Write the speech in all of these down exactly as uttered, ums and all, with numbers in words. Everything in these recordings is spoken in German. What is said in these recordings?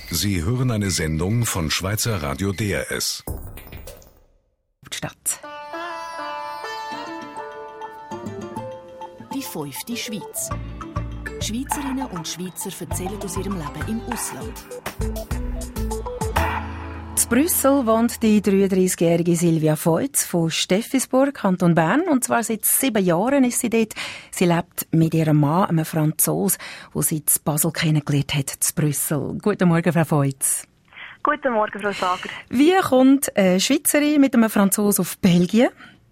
Sie hören eine Sendung von Schweizer Radio D R S. Stadt. Die fünfte Schweiz. Schweizerinnen und Schweizer erzählen aus ihrem Leben im Ausland. In Brüssel wohnt die dreiunddreissigjährige Silvia Feutz von Steffisburg, Kanton Bern. Und zwar seit sieben Jahren ist sie dort. Sie lebt mit ihrem Mann, einem Franzosen, den sie in Basel kennengelernt hat, in Brüssel. Guten Morgen, Frau Feutz. Guten Morgen, Frau Sager. Wie kommt eine Schweizerin mit einem Franzosen auf Belgien?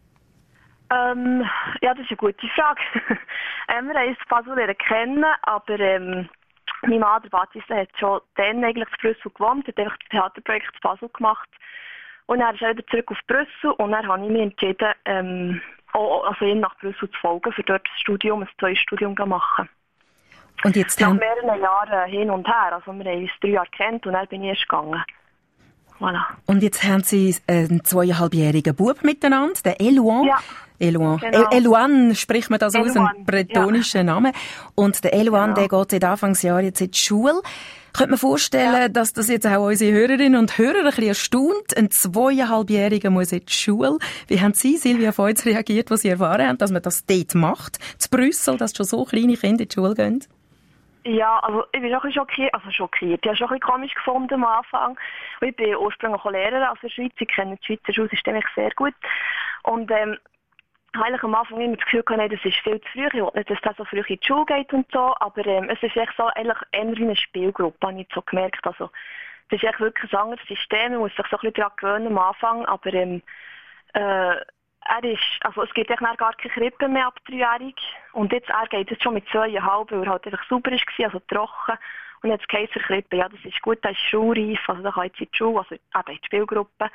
Ähm, ja, das ist eine gute Frage. ähm, wir haben uns Basel kennen, aber ähm, mein Mann, der Baptiste, hat schon dann eigentlich in Brüssel gewohnt, hat einfach das Theaterprojekt in Basel gemacht. Und dann ist er wieder zurück auf Brüssel und dann habe ich mich entschieden, ähm, auch, also ihn nach Brüssel zu folgen, für dort das Studium, ein zweites Studium zu machen. Und jetzt nach haben... mehreren Jahren hin und her, also wir haben uns drei Jahre gekannt und dann bin ich erst gegangen. Voilà. Und jetzt haben Sie einen zweieinhalbjährigen Bub miteinander, den Elouan. Ja. Elouan. Genau. Elouan spricht man das aus, Elouan, ein bretonischer ja. Name. Und der Elouan, genau. der geht seit Anfangsjahr jetzt in die Schule. Könnte man vorstellen, ja. dass das jetzt auch unsere Hörerinnen und Hörer ein bisschen erstaunt. Ein zweieinhalbjähriger muss in die Schule. Wie haben Sie, Silvia Feutz, reagiert, was Sie erfahren haben, dass man das dort macht? Zu Brüssel, dass schon so kleine Kinder in die Schule gehen? Ja, also ich bin schon ein bisschen schockiert, also schockiert. Ich habe schon ein bisschen komisch gefunden am Anfang. Ich bin ursprünglich auch Lehrerin aus der Schweiz, ich kenne die Schweizer Schulsystem sehr gut. Und ähm, eigentlich am Anfang immer das Gefühl gehabt, nein, das ist viel zu früh, ich will nicht, dass das so früh in die Schule geht und so, aber ähm, es ist echt so, eigentlich eher wie eine Spielgruppe, habe ich so gemerkt. Also, das ist echt wirklich ein anderes System, man muss sich so ein bisschen daran gewöhnen am Anfang, aber ähm, äh, er ist, also es gibt echt gar keine Krippe mehr ab dreijährig. Und jetzt, er geht jetzt schon mit zweieinhalb, weil er halt einfach sauber war, also trocken. Und jetzt geht es zur Krippe, ja, das ist gut, er ist schulreif, also da kann jetzt in die Schule, also eben in die Spielgruppe.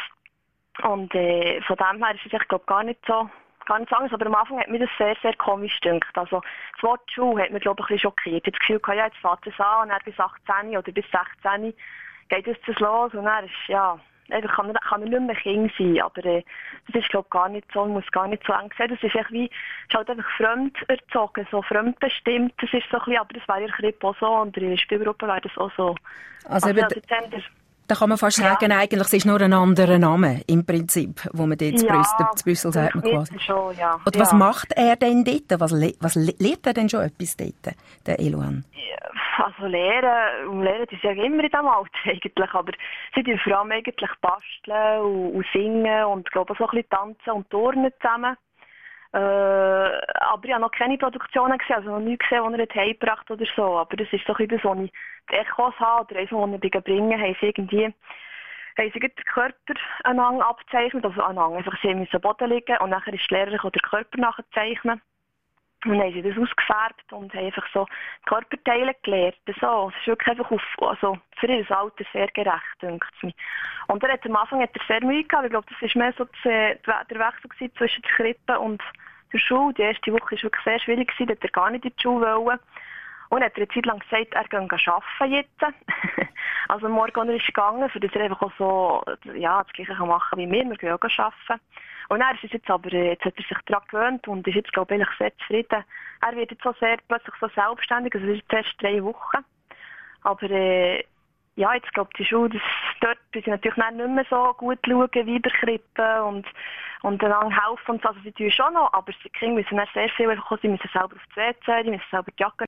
Und äh, von dem her ist es, ich glaube, gar nicht so, gar nicht so anders. Aber am Anfang hat mir das sehr, sehr komisch gedacht. Also das Wort Schule hat mich, glaube ich, ein bisschen schockiert. Ich habe das Gefühl, ja, jetzt fängt es an und dann bis achtzehn oder bis sechzehn geht es das los und dann ist, ja... Einfach kann er, kann er nicht mehr Kind sein, aber äh, das ist, glaube ich, gar nicht so, man muss gar nicht so eng sehen. Das ist, echt wie, ist halt einfach fremd erzogen, so fremdbestimmt, das ist so ein bisschen, aber das wäre in der Krippe auch so und in der Spielgruppe wäre das auch so. Also, also, also d- da kann man fast ja. sagen, eigentlich es ist nur ein anderer Name im Prinzip, wo man dort ja, zu Brüssel sagt man quasi. Schon, ja. Und ja. was macht er denn dort? Was, le- was le- lehrt er denn schon etwas dort, der Elouan? Ja, also lehren, lehren ist ja immer in diesem Alter eigentlich, aber sie tun vor allem eigentlich basteln und, und singen und glaube so ein bisschen tanzen und turnen zusammen. Äh, aber ich habe noch keine Produktionen gesehen, also noch nichts gesehen, die er hat heimgebracht oder so. Aber das ist so ein bisschen das, was ich die Echos habe oder einfach, die ich bringen, haben sie irgendwie, haben sie den Körper aneinander abgezeichnet, also aneinander. Einfach, sie müssen am Boden liegen und nachher ist die Lehrerin den Körper nachzeichnen. Und dann haben sie das ausgefärbt und haben einfach so Körperteile gelernt. So, es ist wirklich einfach auf, also für ihr Alter sehr gerecht, denkt es mir. Und er hat am Anfang hat er sehr Mühe gehabt. Ich glaube, das war mehr so das, der Wechsel gewesen zwischen der Krippe und der Schule. Die erste Woche war wirklich sehr schwierig gewesen, da hat er gar nicht in die Schule wollen. Und er hat eine Zeit lang gesagt, er gehe arbeiten jetzt. Also morgen ist er gegangen, für das er einfach auch so, ja, das Gleiche machen kann wie wir, wir gehen auch arbeiten. Und er ist jetzt aber, jetzt hat er sich daran gewöhnt und ist jetzt, glaube ich, sehr zufrieden. Er wird jetzt so sehr, plötzlich so selbstständig, also das ist jetzt erst drei Wochen. Aber, äh, ja, jetzt, glaube ich, die Schule, das, dort müssen sie natürlich nicht mehr so gut schauen wie in der Krippe und, und einander helfen und so. Also sie tun schon noch, aber die Kinder müssen dann sehr viel einfach kommen, sie müssen selber auf die W C, die müssen selber die Jacke.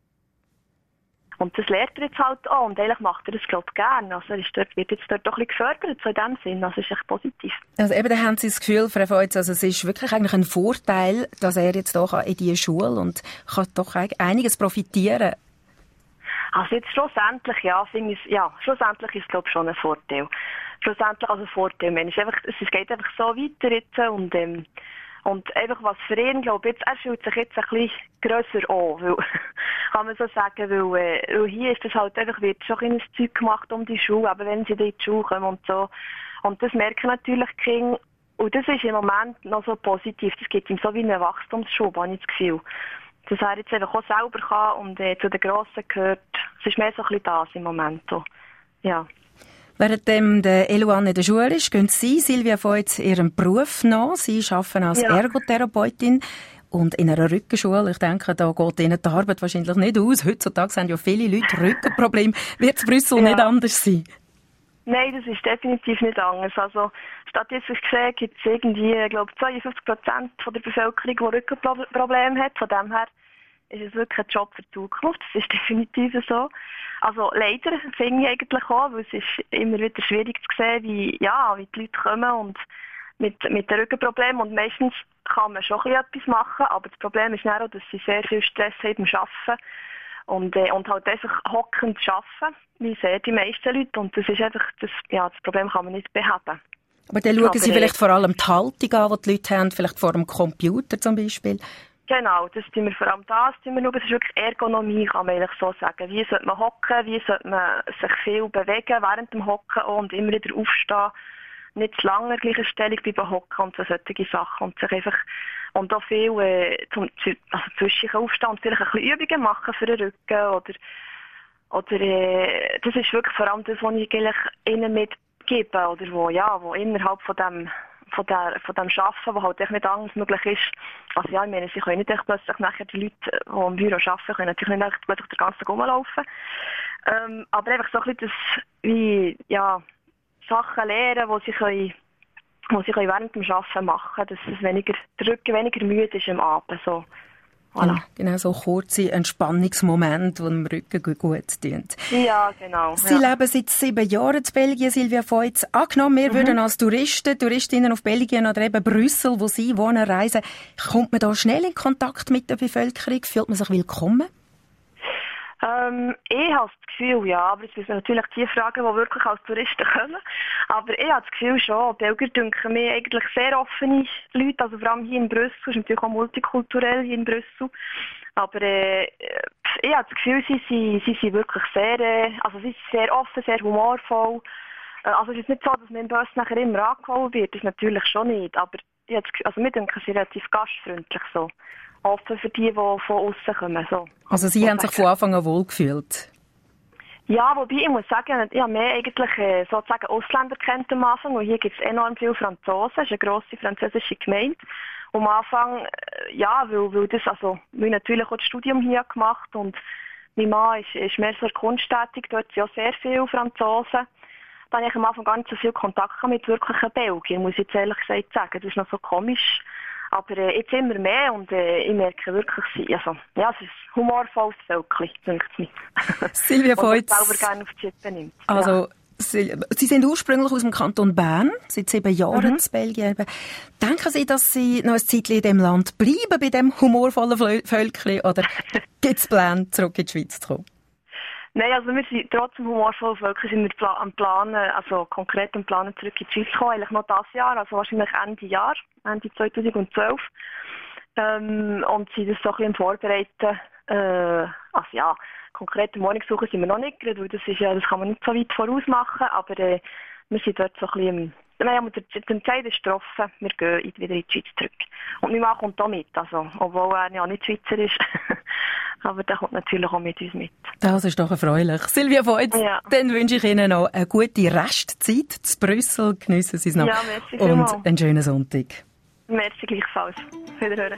Und das lernt er jetzt halt auch und eigentlich macht er das, glaube ich, gerne. Also er ist dort, wird jetzt dort doch ein bisschen gefördert, so in dem Sinn. Also es ist echt positiv. Also eben, da haben Sie das Gefühl, Frau Feutz, also es ist wirklich eigentlich ein Vorteil, dass er jetzt doch in diese Schule und kann doch einiges profitieren. Also jetzt schlussendlich, ja, finde ich, ja, schlussendlich ist es, glaube ich, schon ein Vorteil. Schlussendlich also ein Vorteil. Mensch, einfach, es geht einfach so weiter jetzt und, ähm, Und einfach was für ihn, glaube ich, jetzt, er fühlt sich jetzt ein bisschen grösser an, weil, kann man so sagen, weil, äh, weil hier ist das halt einfach, wird schon ein Zeug gemacht um die Schule, aber wenn sie in die Schule kommen und so. Und das merken natürlich die Kinder, und das ist im Moment noch so positiv, das gibt ihm so wie einen Wachstumsschub, habe ich das Gefühl. Dass er jetzt einfach auch selber kann und äh, zu den Grossen gehört, es ist mehr so ein bisschen das im Moment so, ja. Während der Elouan in der Schule ist, gehen Sie, Silvia Feutz, Ihrem Beruf nach. Sie arbeiten als ja. Ergotherapeutin. und in einer Rückenschule. Ich denke, da geht ihnen die Arbeit wahrscheinlich nicht aus. Heutzutage haben ja viele Leute Rückenprobleme. Wird es Brüssel ja. nicht anders sein? Nein, das ist definitiv nicht anders. Also, statistisch gesehen gibt es irgendwie, ich glaube, zweiundfünfzig Prozent der Bevölkerung, die Rückenprobleme hat. Von dem her ist es wirklich ein Job für die Zukunft. Das ist definitiv so. Also, leider finde ich eigentlich auch, weil es ist immer wieder schwierig zu sehen, wie, ja, wie die Leute kommen und mit, mit den Rückenproblemen. Und meistens kann man schon ein bisschen etwas machen, aber das Problem ist auch, dass sie sehr viel Stress haben beim Arbeiten. Und, äh, und halt einfach hockend arbeiten, wie sehr die meisten Leute. Und das ist einfach, das, ja, das Problem kann man nicht beheben. Aber dann schauen aber Sie vielleicht vor allem die Haltung an, die die Leute haben, vielleicht vor dem Computer zum Beispiel. Genau, das tun wir vor allem das. Tun wir schauen. Es ist wirklich Ergonomie, kann man eigentlich so sagen. Wie sollte man hocken, wie sollte man sich viel bewegen während dem Hocken und immer wieder aufstehen. Nicht zu lange in der gleichen Stellung bleiben hocken und so solche Sachen. Und sich einfach Und auch viel äh, zum, also zwischen aufstehen und vielleicht ein bisschen Übungen machen für den Rücken. Oder, oder äh, das ist wirklich vor allem das, was ich eigentlich ihnen mitgebe. Oder wo, ja, wo innerhalb von dem, von der, von dem Arbeiten, wo halt echt nicht anders möglich ist. Also ja, ich meine, sie können nicht echt plötzlich nachher die Leute, die im Büro arbeiten, können natürlich nicht echt plötzlich den ganzen Tag rumlaufen. Ähm, aber einfach so ein bisschen das, wie, ja, Sachen lernen, die sie können, wo sie während dem Arbeiten machen können, dass es weniger, der Rücken weniger müde ist am Abend. So. Voilà. Ja, genau, so kurze Entspannungsmomente, die dem Rücken gut, gut tun. Ja, genau. Sie ja. leben seit sieben Jahren in Belgien, Silvia Feutz. Angenommen, wir mhm. würden als Touristen, Touristinnen auf Belgien oder eben Brüssel, wo Sie wohnen, reisen, kommt man da schnell in Kontakt mit der Bevölkerung? Fühlt man sich willkommen? Ähm, ich habe das Gefühl, ja, aber es sind natürlich die Fragen, die wirklich als Touristen kommen. Aber ich habe das Gefühl schon, Belgier denken mir eigentlich sehr offene Leute, also vor allem hier in Brüssel, es ist natürlich auch multikulturell hier in Brüssel. Aber äh, ich habe das Gefühl, sie, sie, sie sind wirklich sehr, äh, also sie sind sehr offen, sehr humorvoll. Äh, also es ist nicht so, dass man im Bus nachher immer angehauen wird, das ist natürlich schon nicht. Aber ich habe das Gefühl, also wir denken, sie sind relativ gastfreundlich so. Offen für die, die von außen kommen. So. Also Sie haben sich von Anfang an wohlgefühlt? Ja, wobei ich muss sagen, ich habe mehr eigentlich äh, sozusagen Ausländer kennt am Anfang, und hier gibt es enorm viele Franzosen, es ist eine grosse französische Gemeinde. Und am Anfang, äh, ja, weil, weil das, also, weil natürlich auch das Studium hier gemacht und mein Mann ist, ist mehr so kunsttätig, dort sind auch sehr viele Franzosen. Da habe ich am Anfang gar nicht so viel Kontakt mit wirklichen Belgiern, muss ich jetzt ehrlich gesagt sagen. Das ist noch so komisch. Aber äh, jetzt immer mehr und äh, ich merke wirklich, also, ja, es ist ein humorvolles Völkchen, denke ich. Silvia Feutz. Und selber gerne auf die Chippe nimmt. Also, ja. Sie, Sie sind ursprünglich aus dem Kanton Bern, seit sieben Jahren mhm. in Belgien. Denken Sie, dass Sie noch ein Zeitchen in diesem Land bleiben, bei diesem humorvollen Völkchen, oder gibt es Pläne, zurück in die Schweiz zu kommen? Nein, also wir sind trotzdem humorvoll Völker, sind wir am Planen, also konkret am Planen zurück in die Schweiz kommen, eigentlich noch dieses Jahr, also wahrscheinlich Ende Jahr, Ende zweitausendzwölf. Ähm, und sind das so ein bisschen Vorbereiten, äh, also ja, konkrete Wohnungssuche sind wir noch nicht, weil das ist ja, das kann man nicht so weit voraus machen, aber äh, wir sind dort so ein bisschen, naja, der Entscheid ist getroffen, wir gehen wieder in die Schweiz zurück. Und mein Mann kommt auch mit, also, obwohl er ja nicht Schweizer ist. Aber der kommt natürlich auch mit uns mit. Das ist doch erfreulich. Silvia Feutz, ja. Dann wünsche ich Ihnen noch eine gute Restzeit zu Brüssel. Geniessen Sie es noch. Ja, merci und vielmals. Einen schönen Sonntag. Merci gleichfalls. Wiederhören.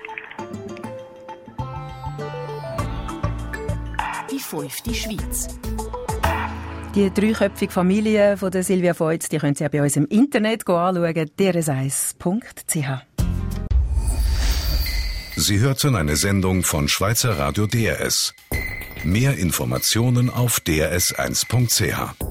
Die fünfte Schweiz. Die dreiköpfige Familie von der Silvia Feutz, die können Sie auch bei uns im Internet anschauen, d r s eins punkt c h. Sie hörten eine Sendung von Schweizer Radio D R S. Mehr Informationen auf d r s eins punkt c h.